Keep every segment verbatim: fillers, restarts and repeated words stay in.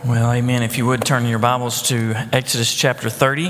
Well, amen. If you would turn your Bibles to Exodus chapter thirty.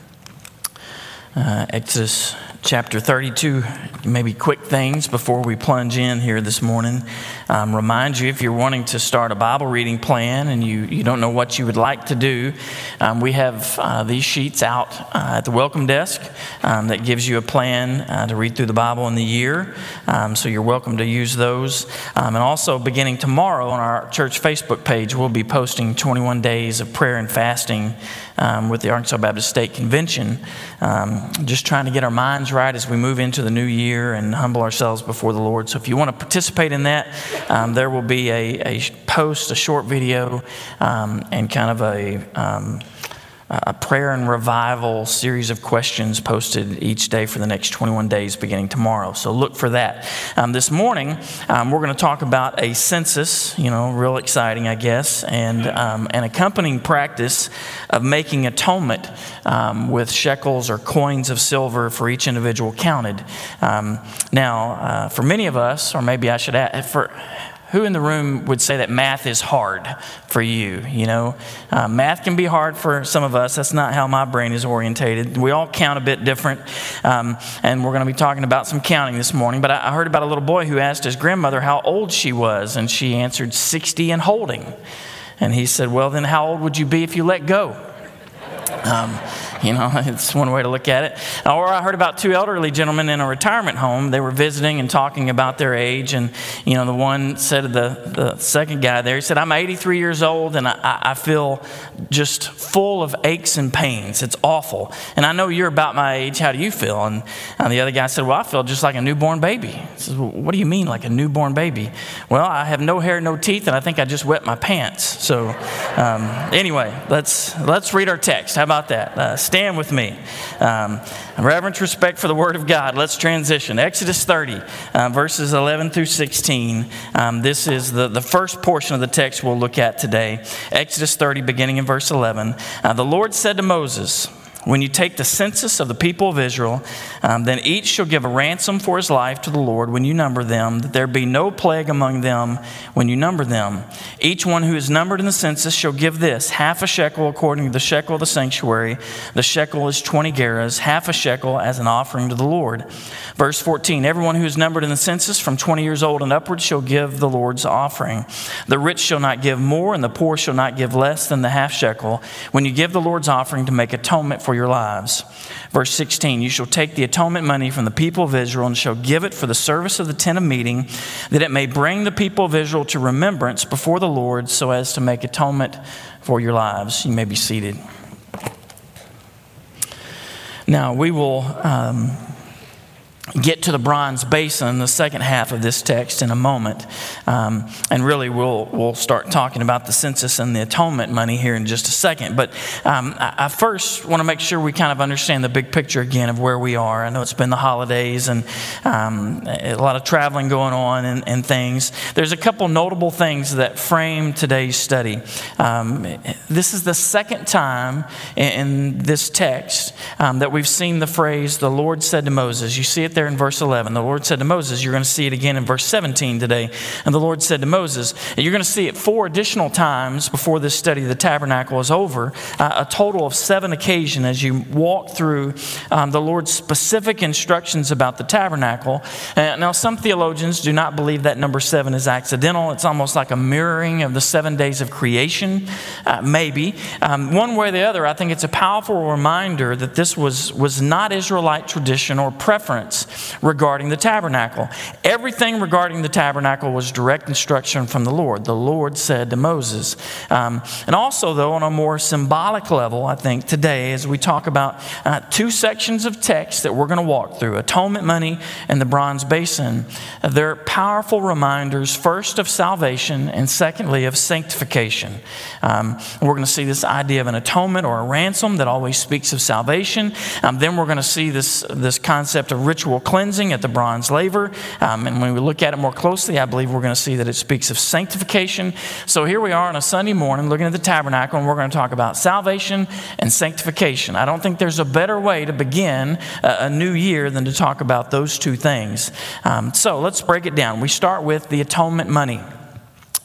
Uh, Exodus chapter thirty-two, maybe quick things before we plunge in here this morning. Um, remind you, if you're wanting to start a Bible reading plan and you, you don't know what you would like to do, um, we have uh, these sheets out uh, at the welcome desk um, that gives you a plan uh, to read through the Bible in the year. Um, so you're welcome to use those. Um, and also beginning tomorrow on our church Facebook page, we'll be posting twenty-one days of prayer and fasting um, with the Arkansas Baptist State Convention. Um, just trying to get our minds right as we move into the new year and humble ourselves before the Lord. So if you want to participate in that, um, there will be a, a post, a short video, um, and kind of a um, a prayer and revival series of questions posted each day for the next twenty-one days beginning tomorrow. So look for that. Um, this morning, um, we're going to talk about a census, you know, real exciting, I guess, and um, an accompanying practice of making atonement um, with shekels or coins of silver for each individual counted. Um, now, uh, for many of us, or maybe I should add, for who in the room would say that math is hard for you? You know, uh, math can be hard for some of us. That's not how my brain is orientated. We all count a bit different, um, and we're going to be talking about some counting this morning. But I, I heard about a little boy who asked his grandmother how old she was, and she answered sixty and holding. And he said, well, then how old would you be if you let go? Um, you know, it's one way to look at it. Or I heard about two elderly gentlemen in a retirement home. They were visiting and talking about their age. And, you know, the one said to the, the second guy there, he said, I'm eighty-three years old and I, I feel just full of aches and pains. It's awful. And I know you're about my age. How do you feel? And, and the other guy said, well, I feel just like a newborn baby. He says, well, what do you mean like a newborn baby? Well, I have no hair, no teeth, and I think I just wet my pants. So um, anyway, let's, let's read our text. How about that? Uh, stand with me. Um, reverence, respect for the Word of God. Let's transition. Exodus thirty, uh, verses eleven through sixteen. Um, this is the, the first portion of the text we'll look at today. Exodus thirty, beginning in verse eleven. Uh, the Lord said to Moses, when you take the census of the people of Israel, um, then each shall give a ransom for his life to the Lord when you number them, that there be no plague among them when you number them. Each one who is numbered in the census shall give this, half a shekel according to the shekel of the sanctuary. The shekel is twenty gerahs, half a shekel as an offering to the Lord. Verse fourteen, everyone who is numbered in the census from twenty years old and upward shall give the Lord's offering. The rich shall not give more, and the poor shall not give less than the half shekel when you give the Lord's offering to make atonement for your lives. Verse sixteen, you shall take the atonement money from the people of Israel and shall give it for the service of the tent of meeting, that it may bring the people of Israel to remembrance before the Lord so as to make atonement for your lives. You may be seated. Now we will um, get to the bronze basin, the second half of this text, in a moment. Um, and really, we'll we'll start talking about the census and the atonement money here in just a second. But um, I, I first want to make sure we kind of understand the big picture again of where we are. I know it's been the holidays and um, a lot of traveling going on and, and things. There's a couple notable things that frame today's study. Um, this is the second time in, in this text um, that we've seen the phrase, the Lord said to Moses. You see it there in verse eleven. The Lord said to Moses. You're going to see it again in verse seventeen today. And the Lord said to Moses. And you're going to see it four additional times before this study of the tabernacle is over. Uh, a total of seven occasions as you walk through um, the Lord's specific instructions about the tabernacle. Uh, now, some theologians do not believe that number seven is accidental. It's almost like a mirroring of the seven days of creation. Uh, maybe. Um, one way or the other, I think it's a powerful reminder that this was, was not Israelite tradition or preference regarding the tabernacle. Everything regarding the tabernacle was direct instruction from the Lord. The Lord said to Moses. Um, and also, though, on a more symbolic level, I think today, as we talk about uh, two sections of text that we're going to walk through, atonement money and the bronze basin, uh, they're powerful reminders, first of salvation and secondly of sanctification. Um, we're going to see this idea of an atonement or a ransom that always speaks of salvation. Um, then we're going to see this, this concept of ritual cleansing at the bronze laver. Um, and when we look at it more closely, I believe we're going to see that it speaks of sanctification. So here we are on a Sunday morning looking at the tabernacle, and we're going to talk about salvation and sanctification. I don't think there's a better way to begin a, a new year than to talk about those two things. Um, so let's break it down. We start with the atonement money.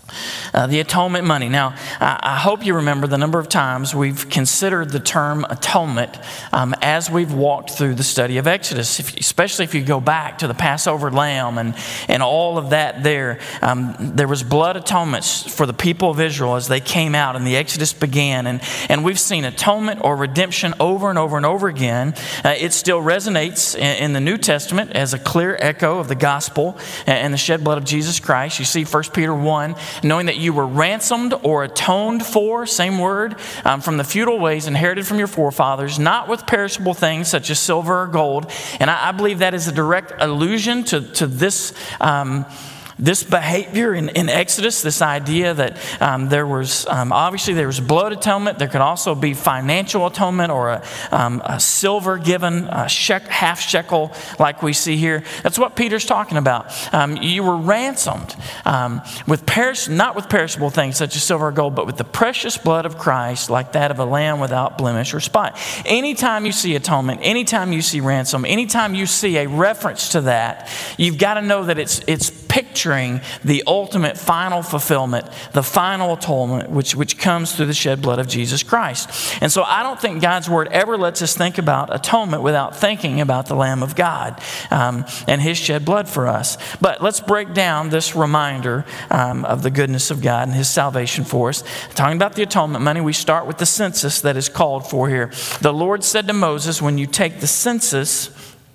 Uh, the atonement money. Now, I, I hope you remember the number of times we've considered the term atonement um, as we've walked through the study of Exodus, if, especially if you go back to the Passover lamb and, and all of that there. Um, there was blood atonements for the people of Israel as they came out and the Exodus began. And, and we've seen atonement or redemption over and over and over again. Uh, it still resonates in, in the New Testament as a clear echo of the gospel and the shed blood of Jesus Christ. You see First Peter one, knowing that you were ransomed or atoned for, same word, um, from the feudal ways inherited from your forefathers, not with perishable things such as silver or gold. And I, I believe that is a direct allusion to, to this um This behavior in, in Exodus, this idea that um, there was, um, obviously there was blood atonement. There could also be financial atonement or a, um, a silver given, a shek- half shekel like we see here. That's what Peter's talking about. Um, you were ransomed um, with perish, not with perishable things such as silver or gold, but with the precious blood of Christ, like that of a lamb without blemish or spot. Anytime you see atonement, anytime you see ransom, anytime you see a reference to that, you've got to know that it's it's picturing the ultimate final fulfillment, the final atonement, which, which comes through the shed blood of Jesus Christ. And so I don't think God's word ever lets us think about atonement without thinking about the Lamb of God um, and his shed blood for us. But let's break down this reminder um, of the goodness of God and his salvation for us. Talking about the atonement money, we start with the census that is called for here. The Lord said to Moses, when you take the census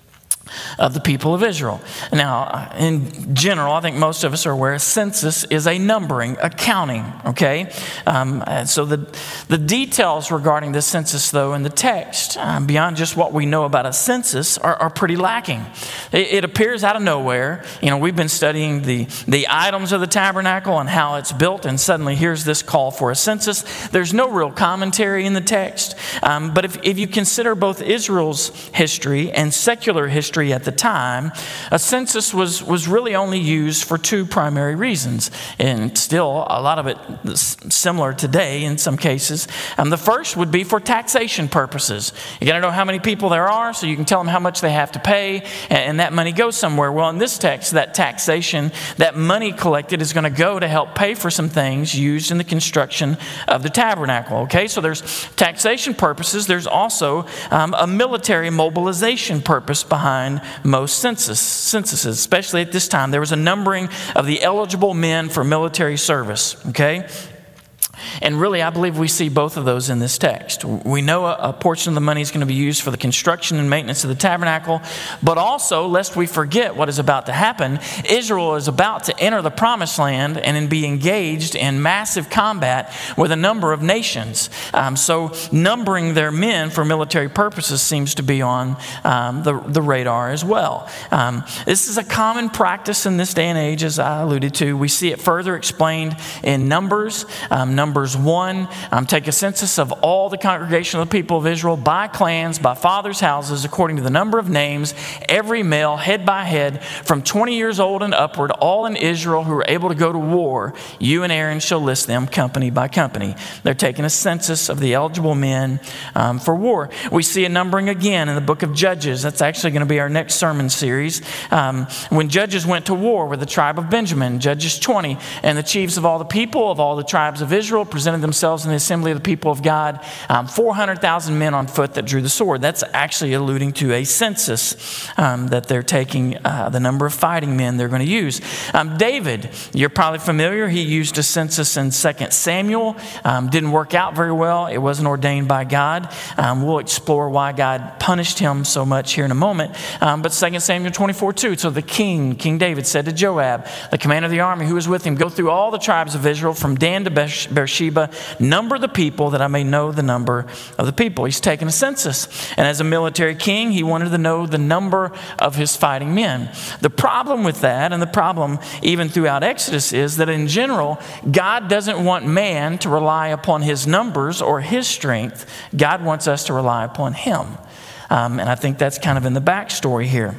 of the people of Israel. Now, in general, I think most of us are aware, a census is a numbering, a counting, okay? Um, and so the, the details regarding the census, though, in the text, um, beyond just what we know about a census, are, are pretty lacking. It, it appears out of nowhere. You know, we've been studying the, the items of the tabernacle and how it's built, and suddenly here's this call for a census. There's no real commentary in the text. Um, but if, if you consider both Israel's history and secular history at the time, a census was, was really only used for two primary reasons, and still a lot of it similar today in some cases. Um, the first would be for taxation purposes. You got to know how many people there are so you can tell them how much they have to pay, and, and that money goes somewhere. Well, in this text, that taxation, that money collected is going to go to help pay for some things used in the construction of the tabernacle. Okay, so there's taxation purposes. There's also um, a military mobilization purpose behind most census, censuses, especially at this time. There was a numbering of the eligible men for military service, okay? And really, I believe we see both of those in this text. We know a, a portion of the money is going to be used for the construction and maintenance of the tabernacle, but also, lest we forget what is about to happen, Israel is about to enter the promised land and be engaged in massive combat with a number of nations. Um, so numbering their men for military purposes seems to be on um, the, the radar as well. Um, this is a common practice in this day and age, as I alluded to. We see it further explained in Numbers. Um, Numbers Numbers one, um, take a census of all the congregation of the people of Israel by clans, by fathers' houses, according to the number of names, every male, head by head, from twenty years old and upward, all in Israel who are able to go to war. You and Aaron shall list them company by company. They're taking a census of the eligible men um, for war. We see a numbering again in the book of Judges. That's actually going to be our next sermon series. Um, when Judges went to war with the tribe of Benjamin, Judges twenty, and the chiefs of all the people of all the tribes of Israel presented themselves in the assembly of the people of God, um, four hundred thousand men on foot that drew the sword. That's actually alluding to a census um, that they're taking, uh, the number of fighting men they're going to use. Um, David, you're probably familiar. He used a census in Second Samuel. Um, didn't work out very well. It wasn't ordained by God. Um, we'll explore why God punished him so much here in a moment. Um, but Second Samuel twenty-four two, so the king, King David, said to Joab, the commander of the army who was with him, go through all the tribes of Israel from Dan to Beersheba, number the people that I may know the number of the people. He's taken a census. And as a military king, he wanted to know the number of his fighting men. The problem with that, and the problem even throughout Exodus, is that in general, God doesn't want man to rely upon his numbers or his strength. God wants us to rely upon him. Um, and I think that's kind of in the backstory here.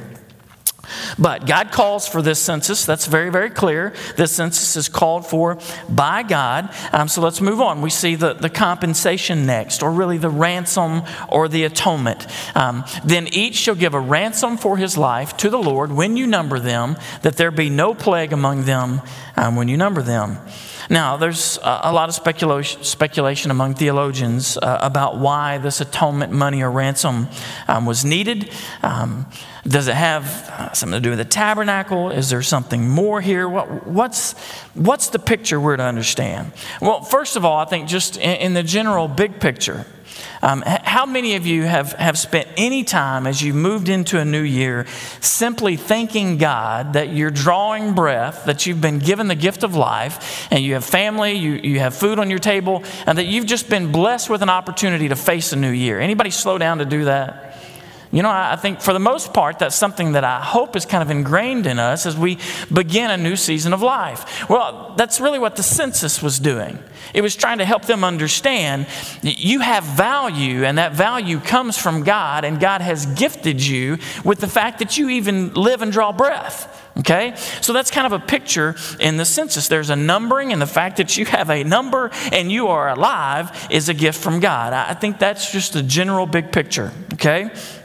But God calls for this census. That's very, very clear. This census is called for by God. Um, so let's move on. We see the, the compensation next, or really the ransom or the atonement. Um, then each shall give a ransom for his life to the Lord when you number them, that there be no plague among them um, when you number them. Now, there's a lot of speculation, speculation among theologians uh, about why this atonement money or ransom um, was needed. Um, does it have uh, something to do with the tabernacle? Is there something more here? What, what's, what's the picture we're to understand? Well, first of all, I think just in, in the general big picture, Um, how many of you have, have spent any time as you moved into a new year simply thanking God that you're drawing breath, that you've been given the gift of life, and you have family, you, you have food on your table, and that you've just been blessed with an opportunity to face a new year? Anybody slow down to do that? You know, I think for the most part, that's something that I hope is kind of ingrained in us as we begin a new season of life. Well, that's really what the census was doing. It was trying to help them understand that you have value, and that value comes from God, and God has gifted you with the fact that you even live and draw breath. Okay? So that's kind of a picture in the census. There's a numbering, and the fact that you have a number and you are alive is a gift from God. I think that's just a general big picture. Okay?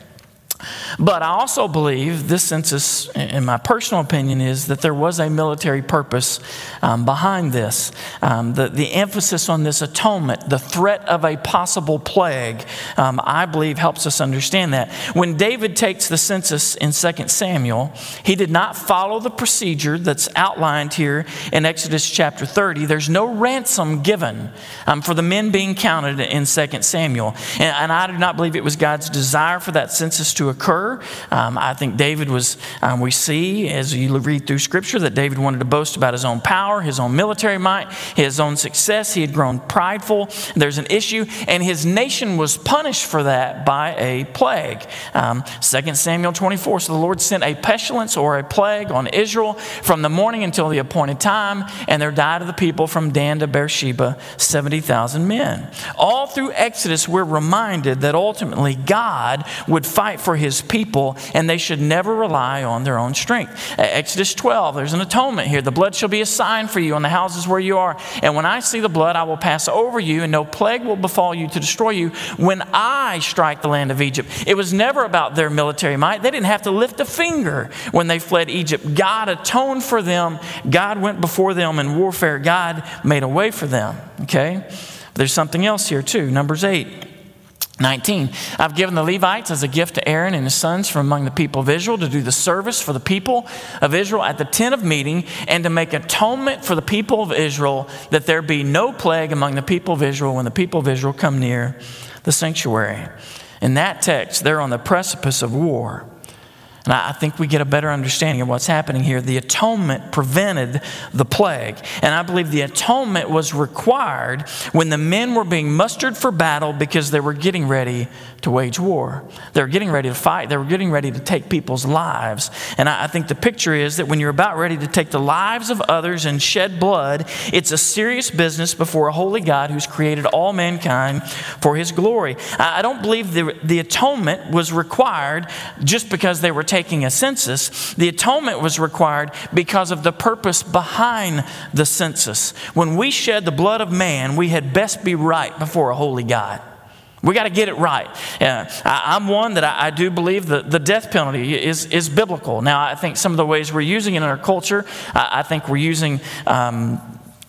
But I also believe this census, in my personal opinion, is that there was a military purpose um, behind this. Um, the, the emphasis on this atonement, the threat of a possible plague, um, I believe helps us understand that. When David takes the census in Second Samuel, he did not follow the procedure that's outlined here in Exodus chapter thirty. There's no ransom given um, for the men being counted in Second Samuel. And, and I do not believe it was God's desire for that census to occur. Um, I think David was, um, we see as you read through Scripture, that David wanted to boast about his own power, his own military might, his own success. He had grown prideful. There's an issue, and his nation was punished for that by a plague. Um, Second Samuel twenty-four, so the Lord sent a pestilence or a plague on Israel from the morning until the appointed time, and there died of the people from Dan to Beersheba seventy thousand men. All through Exodus, we're reminded that ultimately God would fight for his people. people, and they should never rely on their own strength. Exodus twelve, there's an atonement here. The blood shall be a sign for you on the houses where you are. And when I see the blood, I will pass over you, and no plague will befall you to destroy you when I strike the land of Egypt. It was never about their military might. They didn't have to lift a finger when they fled Egypt. God atoned for them. God went before them in warfare. God made a way for them. Okay? There's something else here too. Numbers eight. nineteen, I've given the Levites as a gift to Aaron and his sons from among the people of Israel to do the service for the people of Israel at the tent of meeting, and to make atonement for the people of Israel, that there be no plague among the people of Israel when the people of Israel come near the sanctuary. In that text, they're on the precipice of war. And I think we get a better understanding of what's happening here. The atonement prevented the plague. And I believe the atonement was required when the men were being mustered for battle because they were getting ready to wage war. They were getting ready to fight. They were getting ready to take people's lives. And I think the picture is that when you're about ready to take the lives of others and shed blood, it's a serious business before a holy God who's created all mankind for his glory. I don't believe the, the atonement was required just because they were taking taking a census. The atonement was required because of the purpose behind the census. When we shed the blood of man, we had best be right before a holy God. We got to get it right. Uh, I, I'm one that I, I do believe that the death penalty is, is biblical. Now, I think some of the ways we're using it in our culture, I, I think we're using... Um,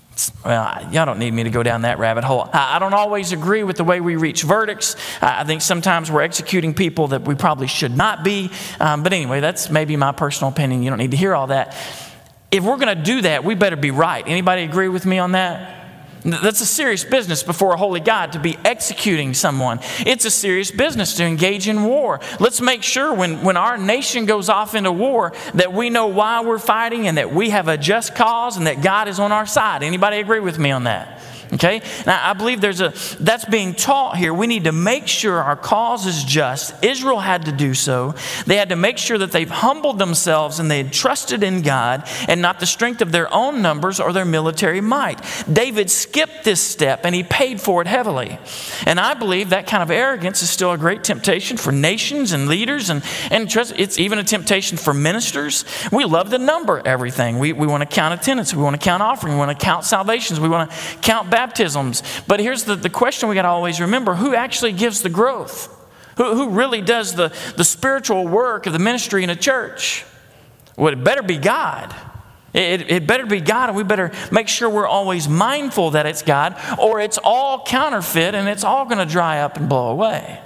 Well, y'all don't need me to go down that rabbit hole. I don't always agree with the way we reach verdicts. I think sometimes we're executing people that we probably should not be. Um, but anyway, that's maybe my personal opinion. You don't need to hear all that. If we're going to do that, we better be right. Anybody agree with me on that? That's a serious business before a holy God to be executing someone. It's a serious business to engage in war. Let's make sure when, when our nation goes off into war that we know why we're fighting and that we have a just cause and that God is on our side. Anybody agree with me on that? Okay? Now, I believe there's a, that's being taught here. We need to make sure our cause is just. Israel had to do so. They had to make sure that they've humbled themselves and they had trusted in God and not the strength of their own numbers or their military might. David skipped this step and he paid for it heavily. And I believe that kind of arrogance is still a great temptation for nations and leaders, and, and trust, it's even a temptation for ministers. We love to number everything. We, we want to count attendance. We want to count offering. We want to count salvations. We want to count baptisms. But here's the, the question we got to always remember: who actually gives the growth? Who, who really does the, the spiritual work of the ministry in a church? Well, it better be God. It, it better be God, and we better make sure we're always mindful that it's God, or it's all counterfeit and it's all going to dry up and blow away.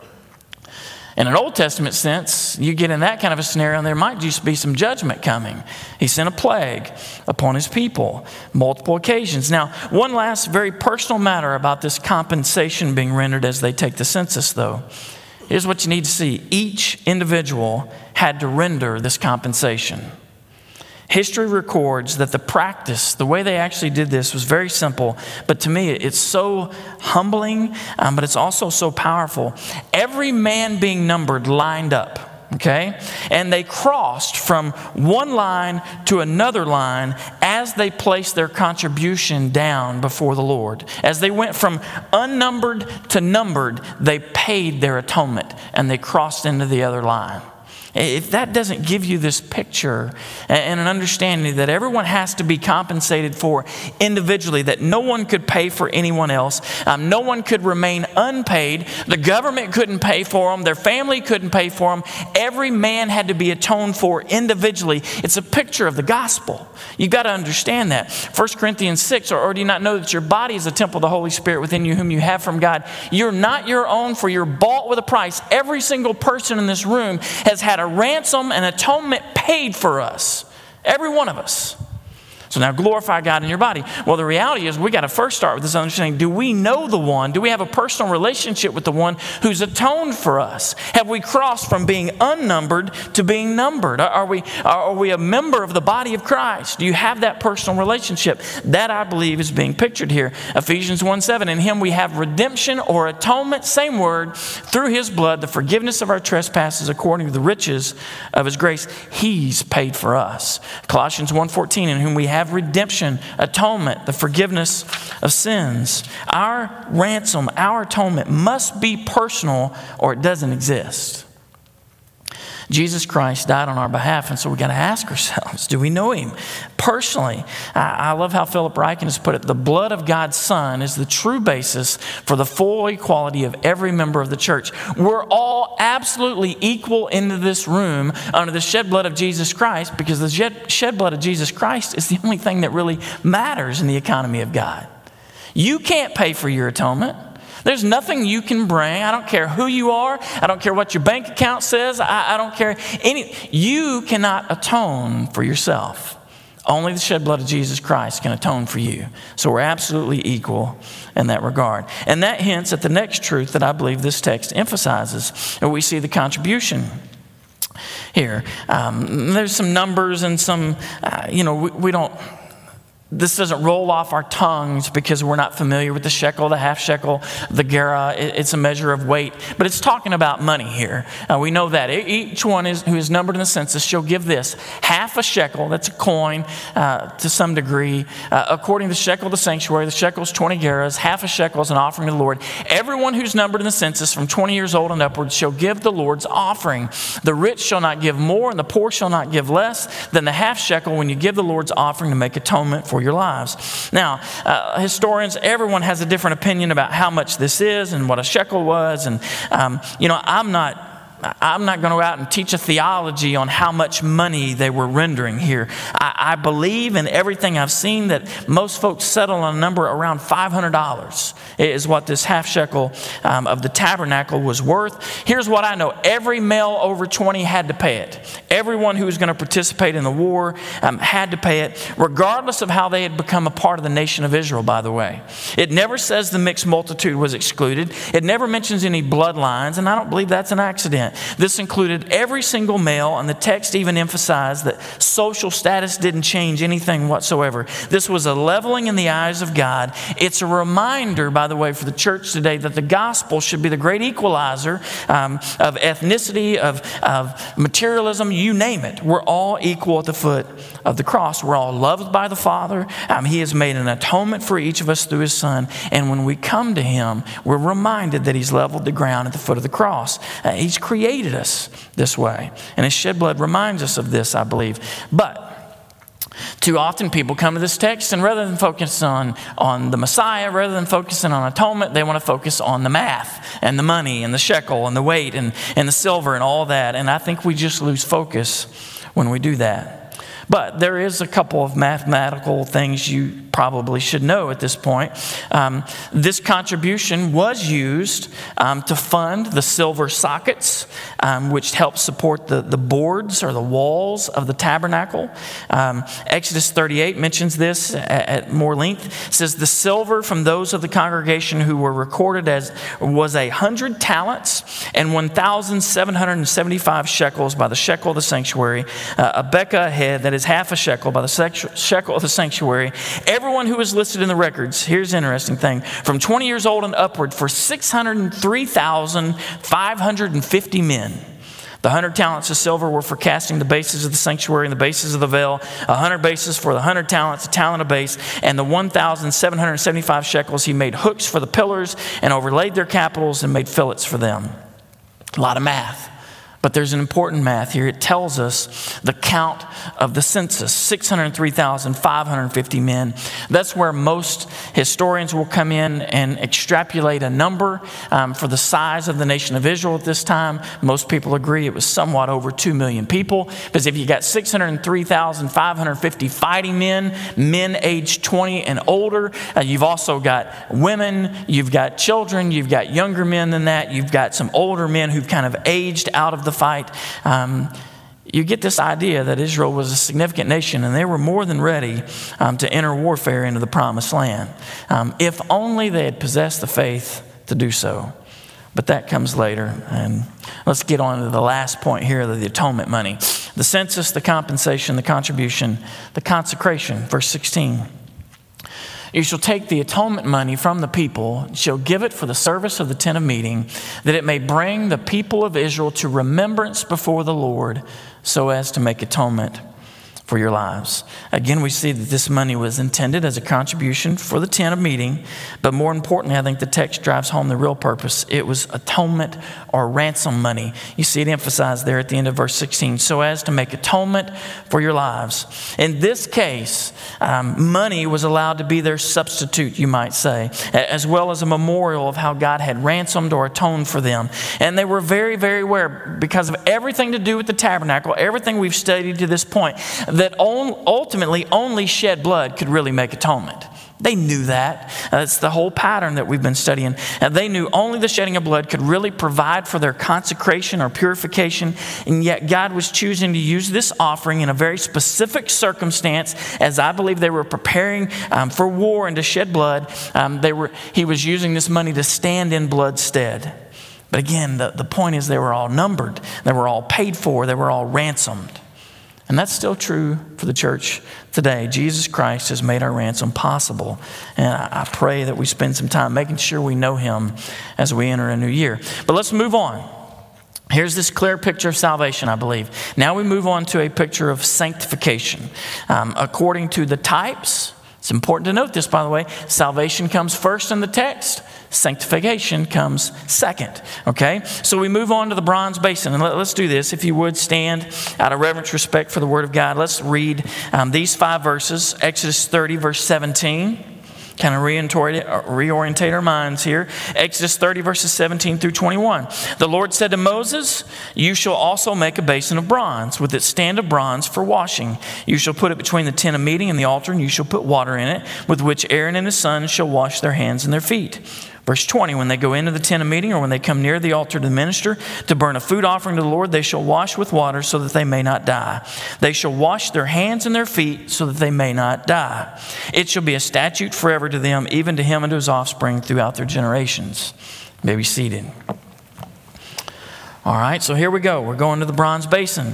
In an Old Testament sense, you get in that kind of a scenario, and there might just be some judgment coming. He sent a plague upon his people, multiple occasions. Now, one last very personal matter about this compensation being rendered as they take the census, though. Here's what you need to see. Each individual had to render this compensation. History records that the practice, the way they actually did this, was very simple. But to me, it's so humbling, um, but it's also so powerful. Every man being numbered lined up, okay? And they crossed from one line to another line as they placed their contribution down before the Lord. As they went from unnumbered to numbered, they paid their atonement and they crossed into the other line. If that doesn't give you this picture and an understanding that everyone has to be compensated for individually, that no one could pay for anyone else, um, no one could remain unpaid, the government couldn't pay for them, their family couldn't pay for them, every man had to be atoned for individually. It's a picture of the gospel. You've got to understand that. First Corinthians six, or, or do you not know that your body is a temple of the Holy Spirit within you, whom you have from God? You're not your own, for you're bought with a price. Every single person in this room has had a ransom and atonement paid for us. Every one of us. So now glorify God in your body. Well, the reality is we got to first start with this understanding. Do we know the one? Do we have a personal relationship with the one who's atoned for us? Have we crossed from being unnumbered to being numbered? Are we, are we a member of the body of Christ? Do you have that personal relationship? That, I believe, is being pictured here. Ephesians one seven, in him we have redemption or atonement, same word, through his blood, the forgiveness of our trespasses according to the riches of his grace. He's paid for us. Colossians one fourteen, in whom we have have redemption, atonement, the forgiveness of sins. Our ransom, our atonement must be personal or it doesn't exist. Jesus Christ died on our behalf, and so we got to ask ourselves, do we know him personally? I, I love how Philip Ryken has put it. The blood of God's Son is the true basis for the full equality of every member of the church. We're all absolutely equal into this room under the shed blood of Jesus Christ, because the shed, shed blood of Jesus Christ is the only thing that really matters in the economy of God. You can't pay for your atonement. There's nothing you can bring. I don't care who you are. I don't care what your bank account says. I, I don't care any. You cannot atone for yourself. Only the shed blood of Jesus Christ can atone for you. So we're absolutely equal in that regard. And that hints at the next truth that I believe this text emphasizes. And we see the contribution here. Um, there's some numbers and some, uh, you know, we, we don't... This doesn't roll off our tongues because we're not familiar with the shekel, the half shekel, the gerah. It's a measure of weight. But it's talking about money here. Uh, we know that. Each one is, who is numbered in the census shall give this. Half a shekel, that's a coin uh, to some degree. Uh, according to the shekel of the sanctuary, the shekel is twenty gerahs. Half a shekel is an offering to the Lord. Everyone who's numbered in the census from twenty years old and upwards shall give the Lord's offering. The rich shall not give more, and the poor shall not give less than the half shekel when you give the Lord's offering to make atonement for your lives. Now, uh, historians, everyone has a different opinion about how much this is and what a shekel was. And, um, you know, I'm not I'm not going to go out and teach a theology on how much money they were rendering here. I, I believe in everything I've seen that most folks settle on a number around five hundred dollars is what this half shekel um, of the tabernacle was worth. Here's what I know. Every male over twenty had to pay it. Everyone who was going to participate in the war um, had to pay it, regardless of how they had become a part of the nation of Israel, by the way. It never says the mixed multitude was excluded. It never mentions any bloodlines, and I don't believe that's an accident. This included every single male, and the text even emphasized that social status didn't change anything whatsoever. This was a leveling in the eyes of God. It's a reminder, by the way, for the church today that the gospel should be the great equalizer um, of ethnicity, of, of materialism, you name it. We're all equal at the foot of the cross. We're all loved by the Father. Um, he has made an atonement for each of us through his Son. And when we come to him, we're reminded that he's leveled the ground at the foot of the cross. Uh, he's created us this way. And his shed blood reminds us of this, I believe. But too often people come to this text, and rather than focus on, on the Messiah, rather than focusing on atonement, they want to focus on the math and the money and the shekel and the weight and, and the silver and all that. And I think we just lose focus when we do that. But there is a couple of mathematical things you probably should know at this point. Um, this contribution was used um, to fund the silver sockets, um, which helped support the, the boards or the walls of the tabernacle. Um, Exodus thirty-eight mentions this at, at more length. It says, the silver from those of the congregation who were recorded as was a hundred talents and one thousand seven hundred seventy-five shekels by the shekel of the sanctuary, uh, a beka a head, that is half a shekel by the shekel of the sanctuary. Everyone who is listed in the records, here's the interesting thing, from twenty years old and upward, for six hundred three thousand five hundred fifty men. The hundred talents of silver were for casting the bases of the sanctuary and the bases of the veil, a hundred bases for the hundred talents, a talent a base, and the one thousand seven hundred seventy-five shekels he made hooks for the pillars and overlaid their capitals and made fillets for them. A lot of math. But there's an important math here. It tells us the count of the census, six hundred three thousand five hundred fifty men. That's where most historians will come in and extrapolate a number um, for the size of the nation of Israel at this time. Most people agree it was somewhat over two million people, because if you got six hundred three thousand five hundred fifty fighting men, men aged twenty and older, uh, you've also got women, you've got children, you've got younger men than that, you've got some older men who've kind of aged out of the fight. Um, you get this idea that Israel was a significant nation and they were more than ready um, to enter warfare into the promised land. Um, if only they had possessed the faith to do so. But that comes later. And let's get on to the last point here, the atonement money. The census, the compensation, the contribution, the consecration. Verse sixteen. You shall take the atonement money from the people, shall give it for the service of the tent of meeting, that it may bring the people of Israel to remembrance before the Lord, so as to make atonement for your lives. Again, we see that this money was intended as a contribution for the tent of meeting, but more importantly, I think the text drives home the real purpose. It was atonement or ransom money. You see it emphasized there at the end of verse sixteen, so as to make atonement for your lives. In this case, um, money was allowed to be their substitute, you might say, as well as a memorial of how God had ransomed or atoned for them. And they were very, very aware, because of everything to do with the tabernacle, everything we've studied to this point, that ultimately only shed blood could really make atonement. They knew that. That's the whole pattern that we've been studying. And they knew only the shedding of blood could really provide for their consecration or purification. And yet God was choosing to use this offering in a very specific circumstance, as I believe they were preparing um, for war and to shed blood. Um, they were. He was using this money to stand in blood stead. But again, the, the point is they were all numbered. They were all paid for. They were all ransomed. And that's still true for the church today. Jesus Christ has made our ransom possible. And I pray that we spend some time making sure we know him as we enter a new year. But let's move on. Here's this clear picture of salvation, I believe. Now we move on to a picture of sanctification. Um, according to the types, it's important to note this, by the way, salvation comes first in the text. Sanctification comes second, okay? So we move on to the bronze basin, and let, let's do this. If you would stand out of reverence, respect for the Word of God. Let's read um, these five verses. Exodus thirty, verse seventeen. Kind of reorientate, reorientate our minds here. Exodus thirty, verses seventeen through twenty-one. The Lord said to Moses, you shall also make a basin of bronze with its stand of bronze for washing. You shall put it between the tent of meeting and the altar, and you shall put water in it, with which Aaron and his sons shall wash their hands and their feet. Verse twenty, when they go into the tent of meeting or when they come near the altar to minister to burn a food offering to the Lord, they shall wash with water so that they may not die. They shall wash their hands and their feet so that they may not die. It shall be a statute forever to them, even to him and to his offspring throughout their generations. You may be seated. All right, so here we go. We're going to the bronze basin.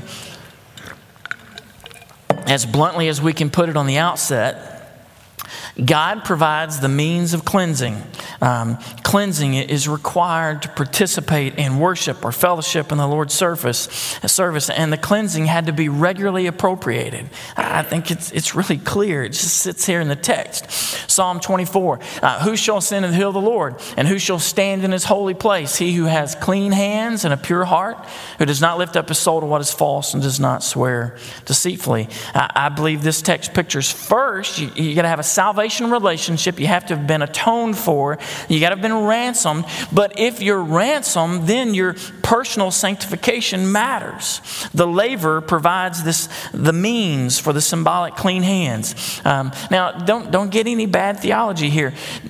As bluntly as we can put it on the outset, God provides the means of cleansing. Um, cleansing is required to participate in worship or fellowship in the Lord's service, service, and the cleansing had to be regularly appropriated. I think it's it's really clear. It just sits here in the text. Psalm twenty-four, uh, who shall ascend to the hill of the Lord, and who shall stand in his holy place? He who has clean hands and a pure heart, who does not lift up his soul to what is false and does not swear deceitfully. I, I believe this text pictures first, you, you got to have a salvation salvation relationship. You have to have been atoned for. You got to have been ransomed. But if you're ransomed, then your personal sanctification matters. The laver provides this the means for the symbolic clean hands. Um, now, don't don't get any bad theology here.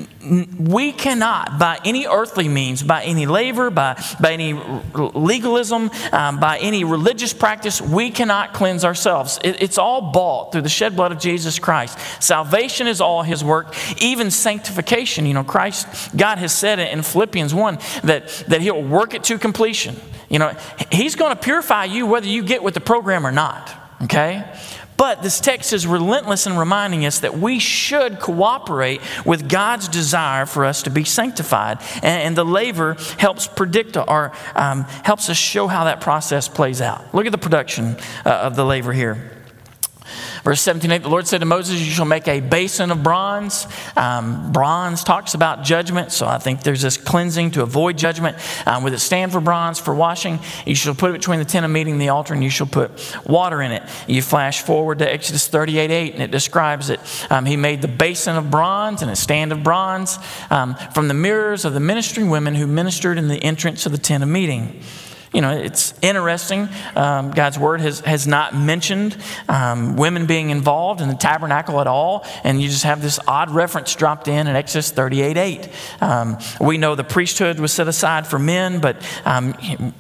We cannot, by any earthly means, by any laver, by, by any legalism, um, by any religious practice, we cannot cleanse ourselves. It, it's all bought through the shed blood of Jesus Christ. Salvation is all His work, even sanctification. You know, Christ, God has said it in Philippians one that, that He'll work it to completion. You know, He's going to purify you whether you get with the program or not, okay? But this text is relentless in reminding us that we should cooperate with God's desire for us to be sanctified. And, and the laver helps predict or um, helps us show how that process plays out. Look at the production uh, of the laver here. Verse seventeen, the Lord said to Moses, you shall make a basin of bronze. Um, bronze talks about judgment, so I think there's this cleansing to avoid judgment. Um, with it stand for bronze for washing, you shall put it between the tent of meeting and the altar, and you shall put water in it. You flash forward to Exodus thirty-eight eight, and it describes it. Um, he made the basin of bronze and a stand of bronze um, from the mirrors of the ministering women who ministered in the entrance of the tent of meeting. You know, it's interesting. Um, God's word has, has not mentioned um, women being involved in the tabernacle at all. And you just have this odd reference dropped in in Exodus thirty-eight eight. Um, we know the priesthood was set aside for men, but um,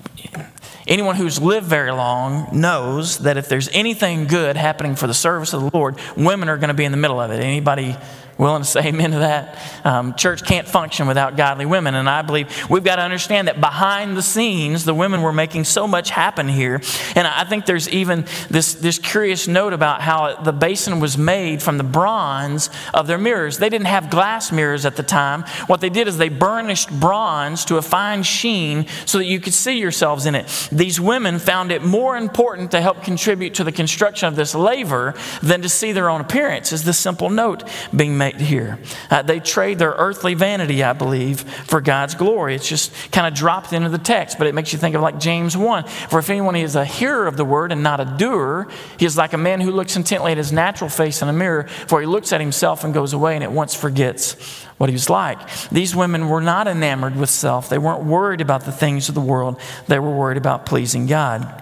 anyone who's lived very long knows that if there's anything good happening for the service of the Lord, women are going to be in the middle of it. Anybody willing to say amen to that? Um, church can't function without godly women. And I believe we've got to understand that behind the scenes, the women were making so much happen here. And I think there's even this, this curious note about how the basin was made from the bronze of their mirrors. They didn't have glass mirrors at the time. What they did is they burnished bronze to a fine sheen so that you could see yourselves in it. These women found it more important to help contribute to the construction of this laver than to see their own appearance, is the simple note being made here. Uh, they trade their earthly vanity, I believe, for God's glory. It's just kind of dropped into the text, but it makes you think of like James one. For if anyone is a hearer of the word and not a doer, he is like a man who looks intently at his natural face in a mirror, for he looks at himself and goes away and at once forgets what he was like. These women were not enamored with self. They weren't worried about the things of the world. They were worried about pleasing God.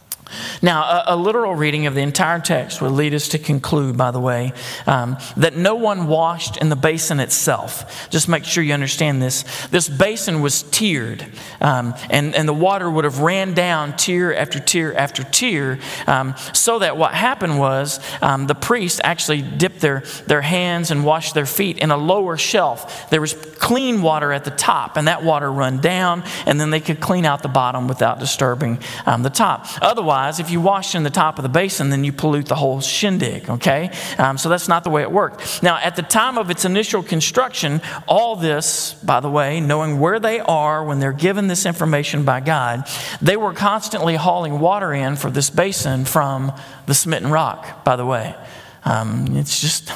Now, a, a literal reading of the entire text would lead us to conclude, by the way, um, that no one washed in the basin itself. Just make sure you understand this. This basin was tiered, um, and, and the water would have ran down tier after tier after tier, um, so that what happened was um, the priests actually dipped their, their hands and washed their feet in a lower shelf. There was clean water at the top, and that water run down, and then they could clean out the bottom without disturbing um, the top. Otherwise, if you wash in the top of the basin, then you pollute the whole shindig, okay? Um, so that's not the way it worked. Now, at the time of its initial construction, all this, by the way, knowing where they are when they're given this information by God, they were constantly hauling water in for this basin from the smitten rock, by the way. Um, it's just...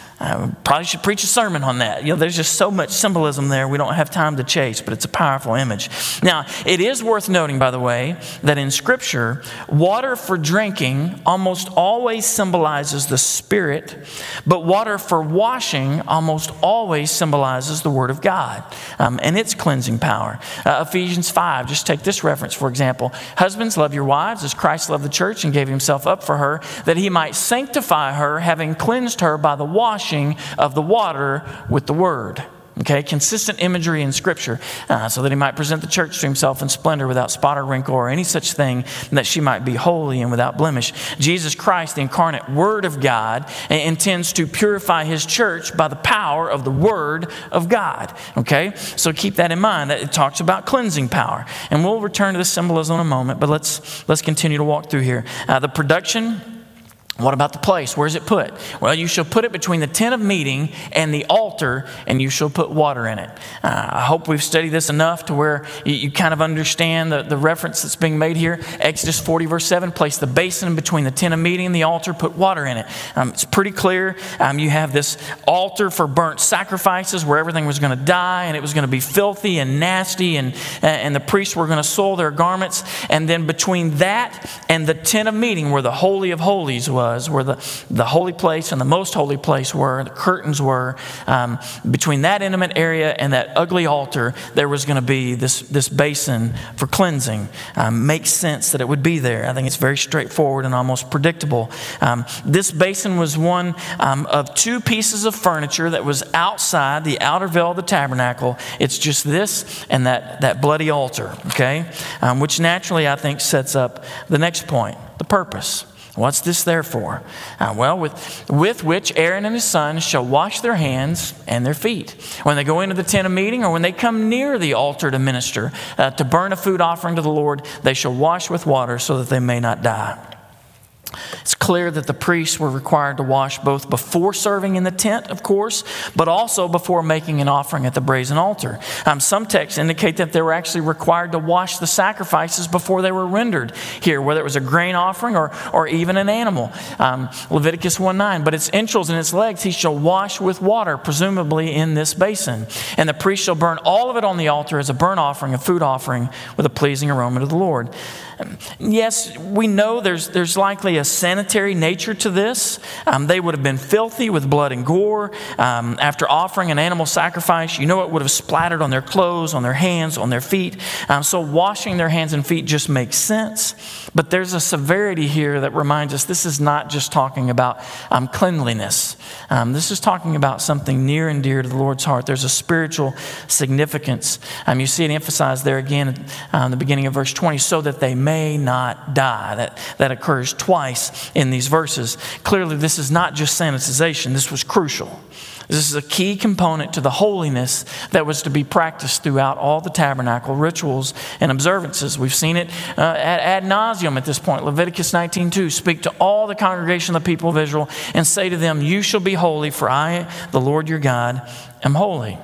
I probably should preach a sermon on that. You know, there's just so much symbolism there. We don't have time to chase, but it's a powerful image. Now, it is worth noting, by the way, that in Scripture, water for drinking almost always symbolizes the Spirit, but water for washing almost always symbolizes the Word of God um, and its cleansing power. Uh, Ephesians five, just take this reference, for example. Husbands, love your wives as Christ loved the church and gave himself up for her, that he might sanctify her, having cleansed her by the washing of the water with the word. Okay, consistent imagery in Scripture, uh, so that he might present the church to himself in splendor without spot or wrinkle or any such thing, and that she might be holy and without blemish. Jesus Christ, the incarnate Word of God, intends to purify his church by the power of the Word of God. Okay, so keep that in mind, that it talks about cleansing power. And we'll return to the symbolism in a moment, but let's, let's continue to walk through here. Uh, the production. What about the place? Where's it put? Well, you shall put it between the tent of meeting and the altar, and you shall put water in it. Uh, I hope we've studied this enough to where you, you kind of understand the, the reference that's being made here. Exodus forty, verse seven, place the basin between the tent of meeting and the altar, put water in it. Um, it's pretty clear. Um, you have this altar for burnt sacrifices where everything was going to die, and it was going to be filthy and nasty, and, and the priests were going to soil their garments. And then between that and the tent of meeting, where the Holy of Holies was, was, where the, the holy place and the most holy place were, the curtains were, um, between that intimate area and that ugly altar, there was going to be this, this basin for cleansing. Um, makes sense that it would be there. I think it's very straightforward and almost predictable. Um, this basin was one um, of two pieces of furniture that was outside the outer veil of the tabernacle. It's just this and that, that bloody altar, okay? Um, which naturally, I think, sets up the next point, the purpose. What's this there for? Uh, well, with, with which Aaron and his sons shall wash their hands and their feet when they go into the tent of meeting, or when they come near the altar to minister, uh, to burn a food offering to the Lord. They shall wash with water so that they may not die. It's clear that the priests were required to wash both before serving in the tent, of course, but also before making an offering at the brazen altar. Um, some texts indicate that they were actually required to wash the sacrifices before they were rendered here, whether it was a grain offering or, or even an animal. Um, Leviticus one nine, but its entrails and its legs he shall wash with water, presumably in this basin. And the priest shall burn all of it on the altar as a burnt offering, a food offering with a pleasing aroma to the Lord. Yes, we know there's there's likely a sanitary nature to this. Um, they would have been filthy with blood and gore. Um, after offering an animal sacrifice, you know it would have splattered on their clothes, on their hands, on their feet. Um, so washing their hands and feet just makes sense. But there's a severity here that reminds us this is not just talking about um, cleanliness. Um, this is talking about something near and dear to the Lord's heart. There's a spiritual significance. Um, you see it emphasized there again in um, the beginning of verse twenty, so that they may not die. That, that occurs twice in these verses. Clearly, this is not just sanitization. This was crucial. This is a key component to the holiness that was to be practiced throughout all the tabernacle rituals and observances. We've seen it uh, ad, ad nauseum at this point. Leviticus nineteen two, speak to all the congregation of the people of Israel and say to them, you shall be holy, for I, the Lord your God, am holy.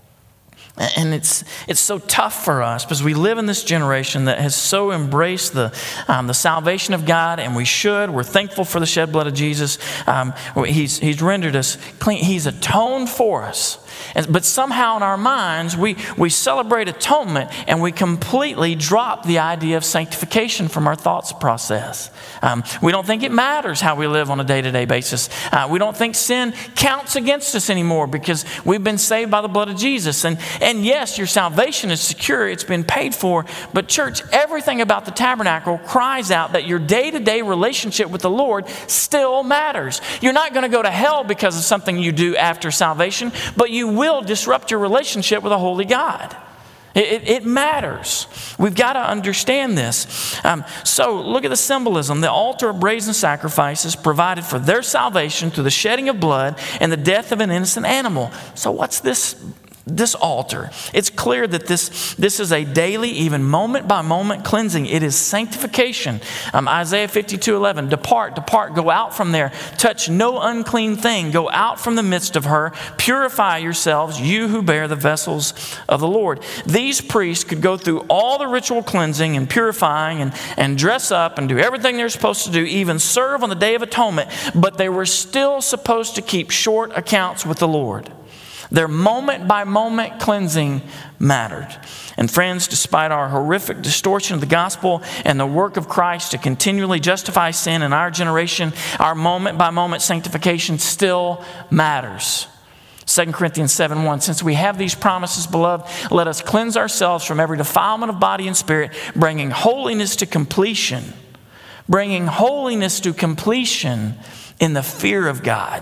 And it's it's so tough for us because we live in this generation that has so embraced the um, the salvation of God, and we should. We're thankful for the shed blood of Jesus. Um, he's he's rendered us clean. He's atoned for us. And, but somehow in our minds, we, we celebrate atonement and we completely drop the idea of sanctification from our thoughts process. Um, we don't think it matters how we live on a day-to-day basis. Uh, we don't think sin counts against us anymore because we've been saved by the blood of Jesus. And, and yes, your salvation is secure. It's been paid for. But church, everything about the tabernacle cries out that your day-to-day relationship with the Lord still matters. You're not going to go to hell because of something you do after salvation, but you will disrupt your relationship with a holy God. It, it, it matters. We've got to understand this. Um, so look at the symbolism. The altar of brazen sacrifices provided for their salvation through the shedding of blood and the death of an innocent animal. So what's this? This altar. It's clear that this, this is a daily, even moment by moment cleansing. It is sanctification. Um, Isaiah fifty-two eleven, depart, depart, go out from there. Touch no unclean thing. Go out from the midst of her. Purify yourselves, you who bear the vessels of the Lord. These priests could go through all the ritual cleansing and purifying and, and dress up and do everything they're supposed to do, even serve on the Day of Atonement, but they were still supposed to keep short accounts with the Lord. Their moment-by-moment cleansing mattered. And friends, despite our horrific distortion of the gospel and the work of Christ to continually justify sin in our generation, our moment-by-moment sanctification still matters. Second Corinthians seven one, since we have these promises, beloved, let us cleanse ourselves from every defilement of body and spirit, bringing holiness to completion. Bringing holiness to completion in the fear of God.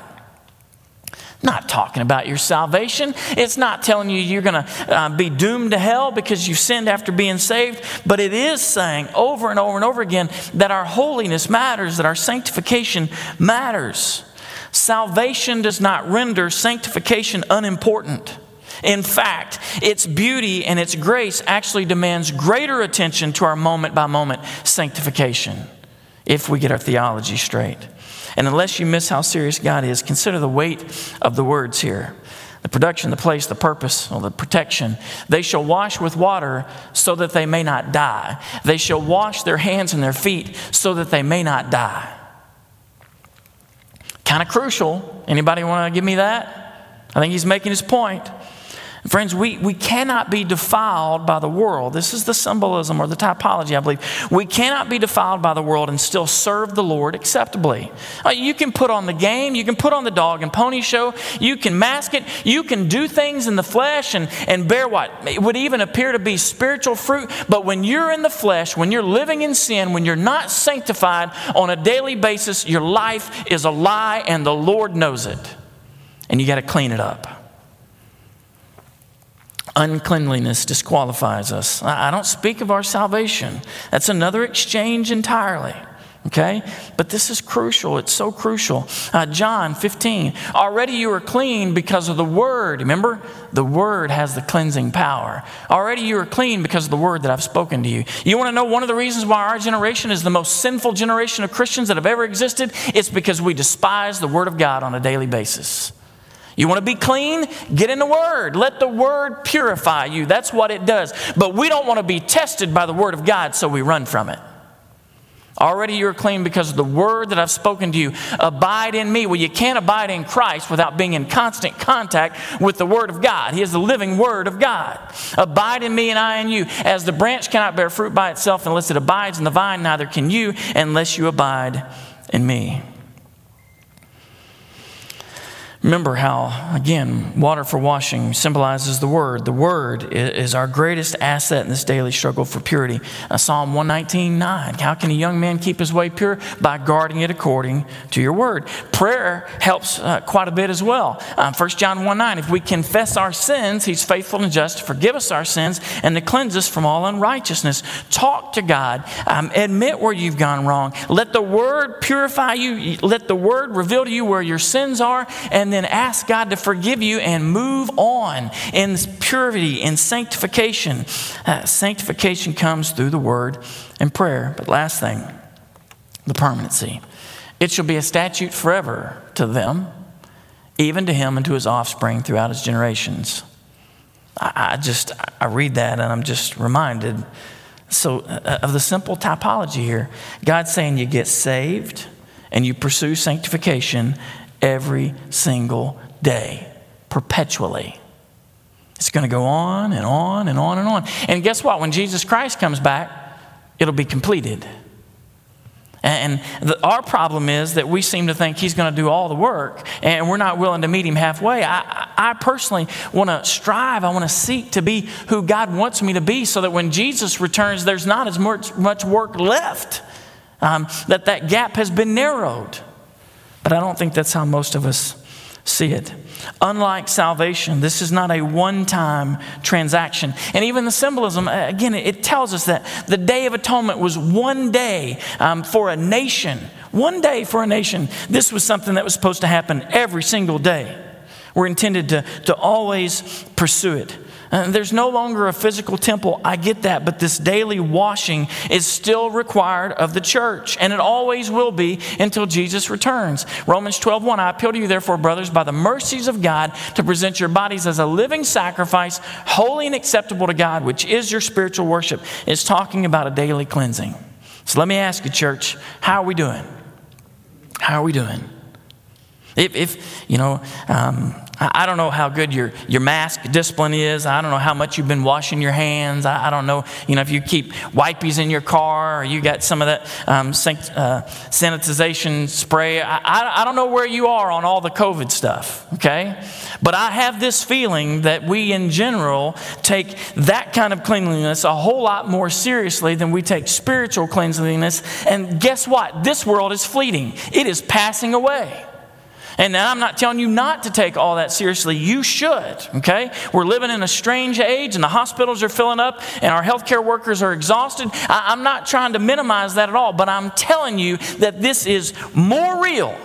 Not talking about your salvation. It's not telling you you're going to uh, be doomed to hell because you sinned after being saved. But it is saying over and over and over again that our holiness matters, that our sanctification matters. Salvation does not render sanctification unimportant. In fact, its beauty and its grace actually demands greater attention to our moment-by-moment sanctification if we get our theology straight. And unless you miss how serious God is, consider the weight of the words here. The production, the place, the purpose, or the protection. They shall wash with water so that they may not die. They shall wash their hands and their feet so that they may not die. Kind of crucial. Anybody want to give me that? I think he's making his point. Friends, we, we cannot be defiled by the world. This is the symbolism or the typology, I believe. We cannot be defiled by the world and still serve the Lord acceptably. Uh, you can put on the game. You can put on the dog and pony show. You can mask it. You can do things in the flesh and, and bear what it would even appear to be spiritual fruit. But when you're in the flesh, when you're living in sin, when you're not sanctified on a daily basis, your life is a lie and the Lord knows it. And you got to clean it up. Uncleanliness disqualifies us. I don't speak of our salvation. That's another exchange entirely. Okay? But this is crucial. It's so crucial. Uh, John fifteen. Already you are clean because of the word. Remember? The word has the cleansing power. Already you are clean because of the word that I've spoken to you. You want to know one of the reasons why our generation is the most sinful generation of Christians that have ever existed? It's because we despise the word of God on a daily basis. You want to be clean? Get in the Word. Let the Word purify you. That's what it does. But we don't want to be tested by the Word of God, so we run from it. Already you're clean because of the Word that I've spoken to you. Abide in me. Well, you can't abide in Christ without being in constant contact with the Word of God. He is the living Word of God. Abide in me and I in you. As the branch cannot bear fruit by itself unless it abides in the vine, neither can you unless you abide in me. Remember how, again, water for washing symbolizes the Word. The Word is our greatest asset in this daily struggle for purity. Uh, Psalm one nineteen, nine. How can a young man keep his way pure? By guarding it according to your Word. Prayer helps uh, quite a bit as well. Um, First John one nine. If we confess our sins, He's faithful and just to forgive us our sins and to cleanse us from all unrighteousness. Talk to God. Um, admit where you've gone wrong. Let the Word purify you. Let the Word reveal to you where your sins are, and then ask God to forgive you and move on in purity and sanctification. Uh, sanctification comes through the Word and prayer. But last thing, the permanency. It shall be a statute forever to them, even to him and to his offspring throughout his generations. I, I just, I read that and I'm just reminded so uh, of the simple typology here. God's saying you get saved and you pursue sanctification every single day, perpetually. It's going to go on and on and on and on. And guess what? When Jesus Christ comes back, it'll be completed. And the, our problem is that we seem to think He's going to do all the work, and we're not willing to meet Him halfway. I, I personally want to strive. I want to seek to be who God wants me to be, so that when Jesus returns, there's not as much, much work left. Um, that that gap has been narrowed. But I don't think that's how most of us see it. Unlike salvation, this is not a one-time transaction. And even the symbolism, again, it tells us that the Day of Atonement was one day um, for a nation. One day for a nation. This was something that was supposed to happen every single day. We're intended to, to always pursue it. And there's no longer a physical temple. I get that. But this daily washing is still required of the church. And it always will be until Jesus returns. Romans twelve one. I appeal to you, therefore, brothers, by the mercies of God, to present your bodies as a living sacrifice, holy and acceptable to God, which is your spiritual worship. It's talking about a daily cleansing. So let me ask you, church, how are we doing? How are we doing? If, if you know... Um, I don't know how good your, your mask discipline is. I don't know how much you've been washing your hands. I, I don't know, you know, if you keep wipes in your car or you got some of that um, sanct, uh, sanitization spray. I, I, I don't know where you are on all the COVID stuff, okay? But I have this feeling that we in general take that kind of cleanliness a whole lot more seriously than we take spiritual cleanliness. And guess what? This world is fleeting. It is passing away. And I'm not telling you not to take all that seriously. You should, okay? We're living in a strange age, and the hospitals are filling up, and our healthcare workers are exhausted. I, I'm not trying to minimize that at all, but I'm telling you that this is more real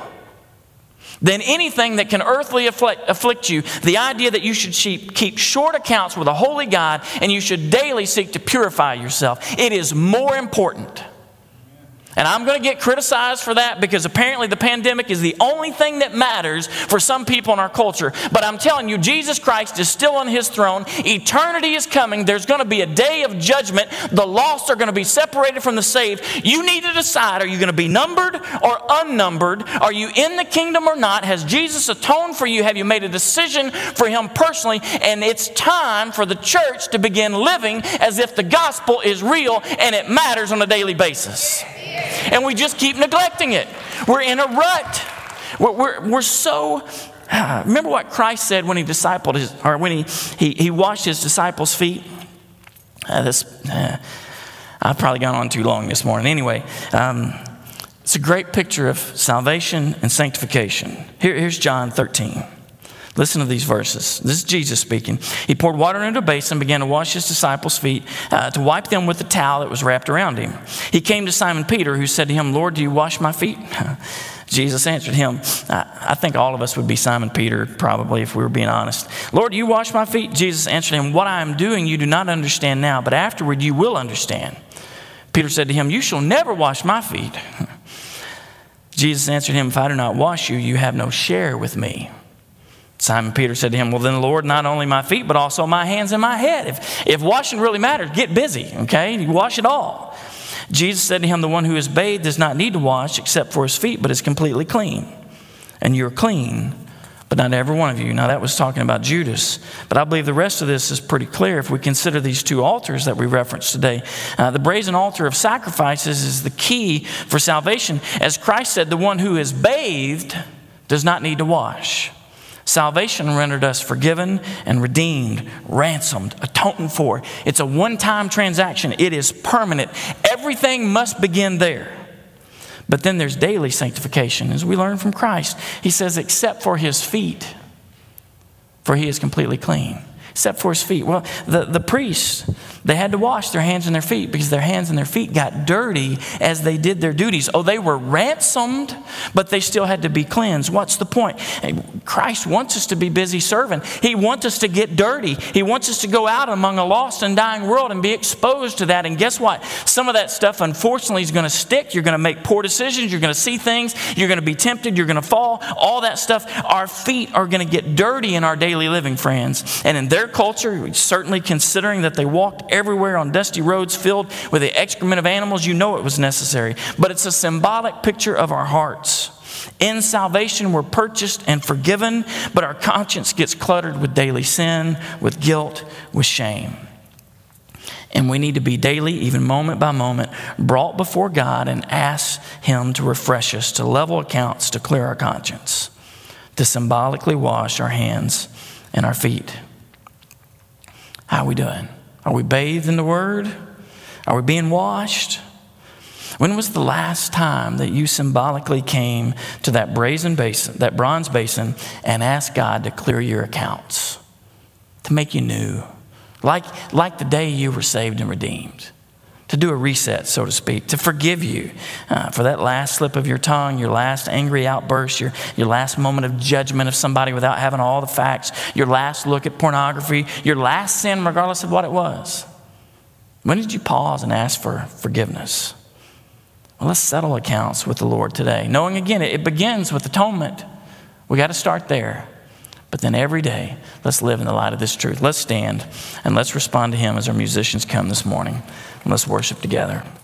than anything that can earthly afflict, afflict you. The idea that you should keep short accounts with a holy God, and you should daily seek to purify yourself. It is more important. And I'm going to get criticized for that because apparently the pandemic is the only thing that matters for some people in our culture. But I'm telling you, Jesus Christ is still on his throne. Eternity is coming. There's going to be a day of judgment. The lost are going to be separated from the saved. You need to decide, are you going to be numbered or unnumbered? Are you in the kingdom or not? Has Jesus atoned for you? Have you made a decision for him personally? And it's time for the church to begin living as if the gospel is real and it matters on a daily basis. And we just keep neglecting it. We're in a rut. We're, we're, we're so... Uh, remember what Christ said when he discipled his, or when he, he, he washed his disciples' feet? Uh, this, uh, I've probably gone on too long this morning. Anyway, um, it's a great picture of salvation and sanctification. Here, here's John thirteen. Listen to these verses. This is Jesus speaking. He poured water into a basin and began to wash his disciples' feet, uh, to wipe them with the towel that was wrapped around him. He came to Simon Peter, who said to him, Lord, do you wash my feet? Jesus answered him, I, I think all of us would be Simon Peter, probably, if we were being honest. Lord, do you wash my feet? Jesus answered him, what I am doing you do not understand now, but afterward you will understand. Peter said to him, you shall never wash my feet. Jesus answered him, if I do not wash you, you have no share with me. Simon Peter said to him, well then, Lord, not only my feet, but also my hands and my head. If, if washing really matters, get busy, okay? You wash it all. Jesus said to him, the one who is bathed does not need to wash except for his feet, but is completely clean. And you're clean, but not every one of you. Now that was talking about Judas. But I believe the rest of this is pretty clear if we consider these two altars that we referenced today. Uh, the brazen altar of sacrifices is the key for salvation. As Christ said, the one who is bathed does not need to wash. Salvation rendered us forgiven and redeemed, ransomed, atoned for. It's a one-time transaction. It is permanent. Everything must begin there. But then there's daily sanctification. As we learn from Christ, he says, except for his feet, for he is completely clean. Except for his feet. Well, the, the priests, they had to wash their hands and their feet because their hands and their feet got dirty as they did their duties. Oh, they were ransomed, but they still had to be cleansed. What's the point? Christ wants us to be busy serving. He wants us to get dirty. He wants us to go out among a lost and dying world and be exposed to that. And guess what? Some of that stuff, unfortunately, is going to stick. You're going to make poor decisions. You're going to see things. You're going to be tempted. You're going to fall. All that stuff. Our feet are going to get dirty in our daily living, friends. And in their culture, certainly considering that they walked everywhere on dusty roads filled with the excrement of animals, you know it was necessary. But it's a symbolic picture of our hearts. In salvation, we're purchased and forgiven, but our conscience gets cluttered with daily sin, with guilt, with shame. And we need to be daily, even moment by moment, brought before God and ask him to refresh us, to level accounts, to clear our conscience, to symbolically wash our hands and our feet. How are we doing? Are we bathed in the Word? Are we being washed? When was the last time that you symbolically came to that brazen basin, that bronze basin, and asked God to clear your accounts, to make you new, like, like the day you were saved and redeemed, to do a reset, so to speak, to forgive you uh, for that last slip of your tongue, your last angry outburst, your, your last moment of judgment of somebody without having all the facts, your last look at pornography, your last sin, regardless of what it was. When did you pause and ask for forgiveness? Well, let's settle accounts with the Lord today. Knowing, again, it begins with atonement. We got to start there. But then every day, let's live in the light of this truth. Let's stand and let's respond to him as our musicians come this morning. And let's worship together.